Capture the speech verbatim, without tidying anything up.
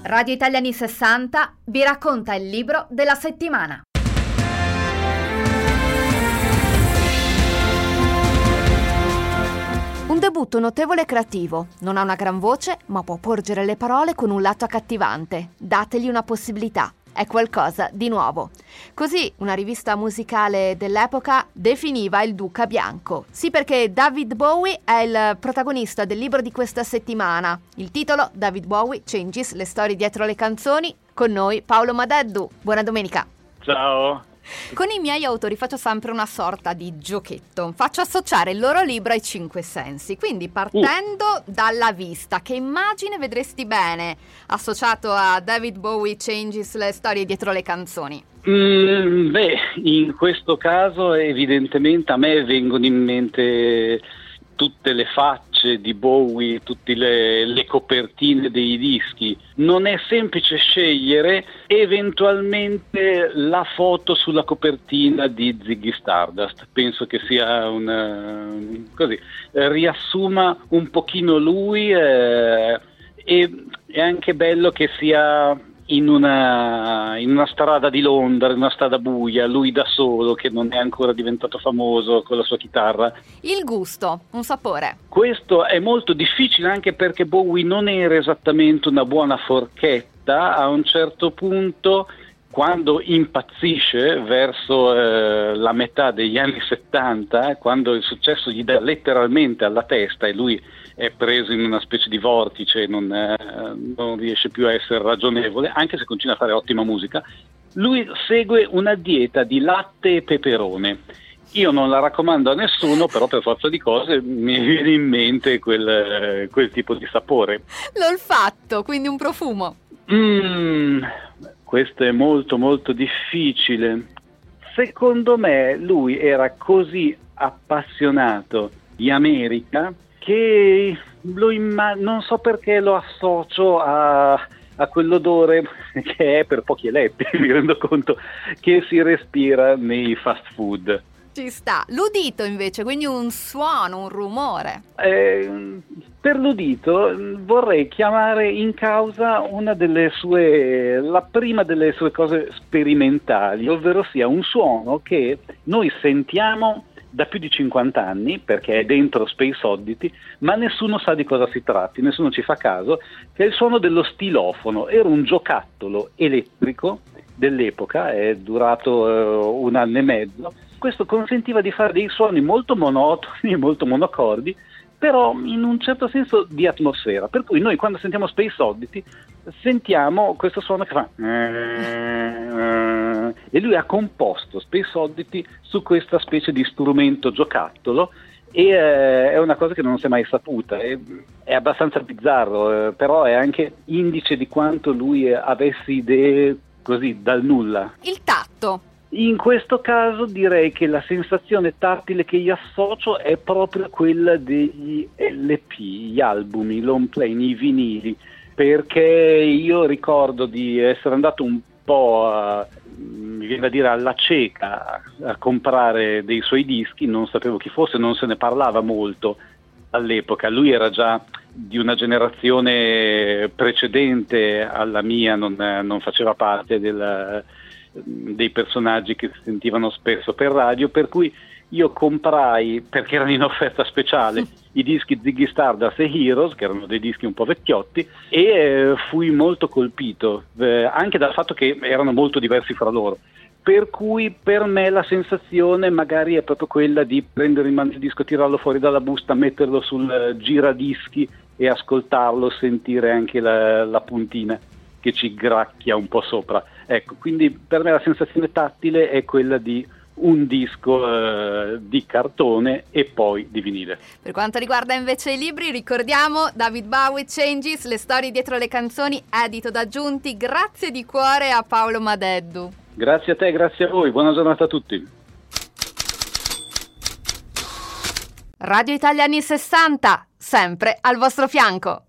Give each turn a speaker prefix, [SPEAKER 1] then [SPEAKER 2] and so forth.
[SPEAKER 1] Radio Italia anni sessanta vi racconta il libro della settimana. Un debutto notevole e creativo. Non ha una gran voce, ma può porgere le parole con un lato accattivante. Dategli una possibilità. È qualcosa di nuovo. Così una rivista musicale dell'epoca definiva il Duca Bianco. Sì, perché David Bowie è il protagonista del libro di questa settimana. Il titolo: David Bowie Changes, le storie dietro le canzoni. Con noi Paolo Madeddu. Buona domenica.
[SPEAKER 2] Ciao.
[SPEAKER 1] Con i miei autori faccio sempre una sorta di giochetto. Faccio associare il loro libro ai cinque sensi. Quindi partendo uh. dalla vista, che immagine vedresti bene associato a David Bowie Changes, le storie dietro le canzoni?
[SPEAKER 2] Mm, beh, in questo caso evidentemente a me vengono in mente tutte le facce di Bowie, tutte le, le copertine dei dischi. Non è semplice scegliere, eventualmente la foto sulla copertina di Ziggy Stardust. Penso che sia una, così, riassuma un pochino lui, eh, e è anche bello che sia in una, in una strada di Londra, in una strada buia, lui da solo, che non è ancora diventato famoso con la sua chitarra.
[SPEAKER 1] Il gusto, un sapore.
[SPEAKER 2] Questo è molto difficile, anche perché Bowie non era esattamente una buona forchetta. A un certo punto, quando impazzisce verso eh, la metà degli anni settanta, quando il successo gli dà letteralmente alla testa e lui è preso in una specie di vortice e non, eh, non riesce più a essere ragionevole, anche se continua a fare ottima musica, lui segue una dieta di latte e peperone. Io non la raccomando a nessuno, però per forza di cose mi viene in mente quel, quel tipo di sapore.
[SPEAKER 1] L'olfatto, quindi un profumo.
[SPEAKER 2] Mm, questo è molto molto difficile. Secondo me lui era così appassionato di America che lo imma- non so perché lo associo a, a quell'odore che è per pochi eletti, mi rendo conto, che si respira nei fast food.
[SPEAKER 1] Ci sta. L'udito invece, quindi un suono, un rumore.
[SPEAKER 2] Eh, per l'udito vorrei chiamare in causa una delle sue, la prima delle sue cose sperimentali, ovvero sia un suono che noi sentiamo da più di cinquanta anni, perché è dentro Space Oddity, ma nessuno sa di cosa si tratti, nessuno ci fa caso, che è il suono dello stilofono. Era un giocattolo elettrico dell'epoca, è durato uh, un anno e mezzo. Questo consentiva di fare dei suoni molto monotoni e molto monocordi, però in un certo senso di atmosfera, per cui noi quando sentiamo Space Oddity sentiamo questo suono che fa e lui ha composto Space Oddity su questa specie di strumento giocattolo e eh, è una cosa che non si è mai saputa, è, è abbastanza bizzarro, eh, però è anche indice di quanto lui avesse idee così dal nulla.
[SPEAKER 1] Il tatto.
[SPEAKER 2] In questo caso direi che la sensazione tattile che io associo è proprio quella degli L P, gli album, i long play, i vinili, perché io ricordo di essere andato un po' a, mi viene da dire alla cieca a comprare dei suoi dischi, non sapevo chi fosse, non se ne parlava molto all'epoca. Lui era già di una generazione precedente alla mia, non, non faceva parte del, dei personaggi che si sentivano spesso per radio, per cui io comprai, perché erano in offerta speciale, i dischi Ziggy Stardust e Heroes, che erano dei dischi un po' vecchiotti, e eh, fui molto colpito, eh, anche dal fatto che erano molto diversi fra loro. Per cui per me la sensazione magari è proprio quella di prendere in mano il disco, tirarlo fuori dalla busta, metterlo sul giradischi e ascoltarlo, sentire anche la, la puntina che ci gracchia un po' sopra. Ecco, quindi per me la sensazione tattile è quella di un disco eh, di cartone e poi di vinile.
[SPEAKER 1] Per quanto riguarda invece i libri, ricordiamo David Bowie Changes, le storie dietro le canzoni, edito da Giunti. Grazie di cuore a Paolo Madeddu.
[SPEAKER 2] Grazie a te, grazie a voi, buona giornata a tutti.
[SPEAKER 1] Radio Italia anni sessanta, sempre al vostro fianco.